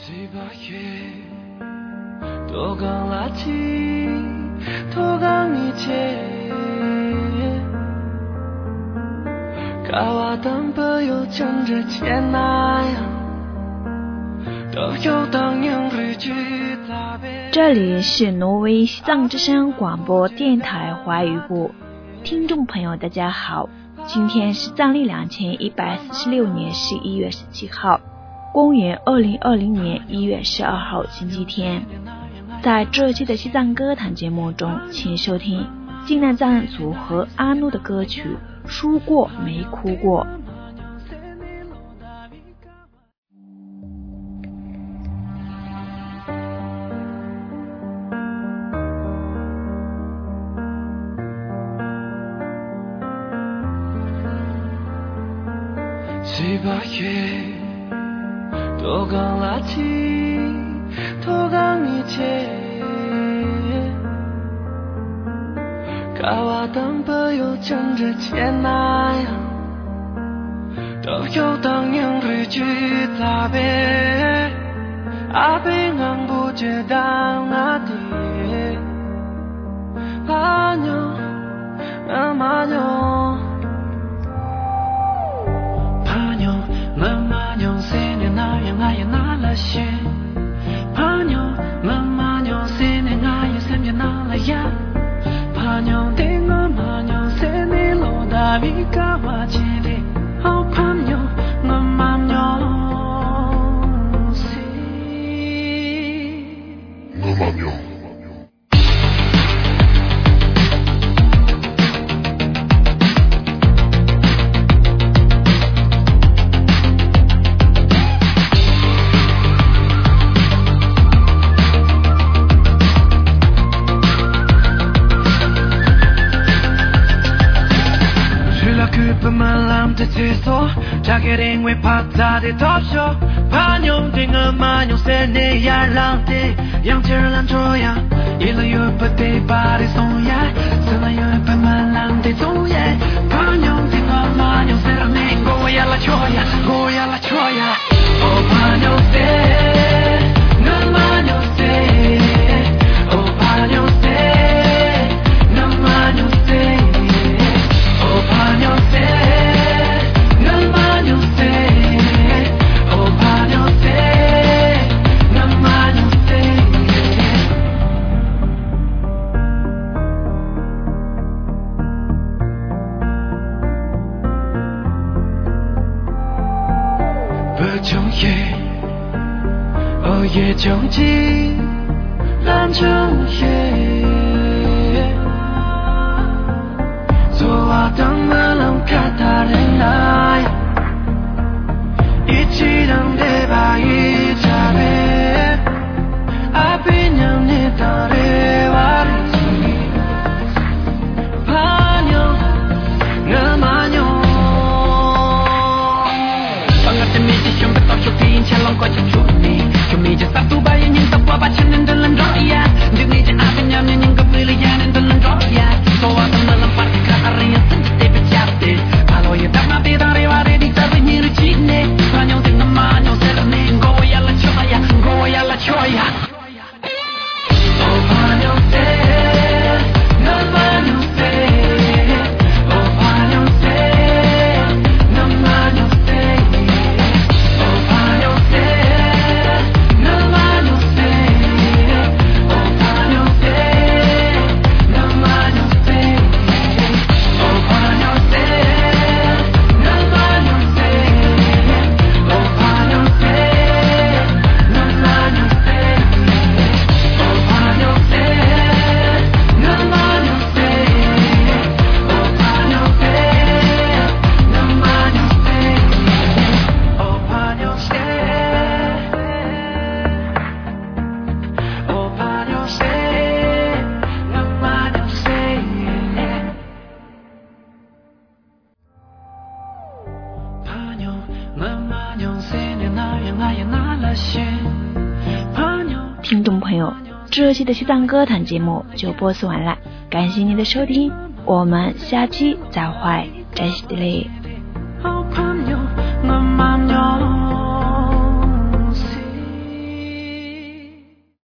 这里是挪威西藏之声广播电台华语部，听众朋友大家好，今天是藏历2146年11月17号，公元2020年1月12号星期天。在这期的西藏歌坛节目中，请收听济南藏组合阿努的歌曲《输过没哭过》。 7、8月都刚垃圾都刚一切가와 당바요 전제체나야 도요 당연 리지타베 아빙ang 부제당나디 파뇨 마뇨 마뇨 세네나야 나라시 파뇨 마뇨 세네나야 셈야나라야 파뇨 땡어 마뇨 세네로 다비가 와지리 파뇨 마뇨 시 마뇨 자게링 왜 파타데 덮쇼 파뇽 딩어 마뇽 세네 야랑데 양철란 조야 일로 유빠데 바리 송야 스나 유빠 말랑데 조야 파뇽 딩어 마뇽 세라네 고야 라 조야 오 파뇽 세 너 마뇽 세 오 파뇽 세 너 마뇽 세 오 파뇽 세夜정지 란 정해 좋아던 마음 같다는 나야 이치랑 대바이 자네 앞이냐 내 딸의 와리지 파뇨 너 마뇨 방앗된 미지 좀 뱉어 쇼핑 찰렁 꺼져 주니 Meja satu bayan yang tak buat baca dan dalam rakyat Dengan je apinya yang kepilihan dan dalam rakyat Soal dalam parti kerana yang sensitif berjati Kalau ia tak mati dari wari di tapi nyiru cine Manyong dengan manyong serane Goya la choya Oh manyong se No manyong se Oh manyong se No manyong se Oh manyong se 听众朋友，这期的西藏歌坛节目就播送完了，感谢您的收听，我们下期再会，再见。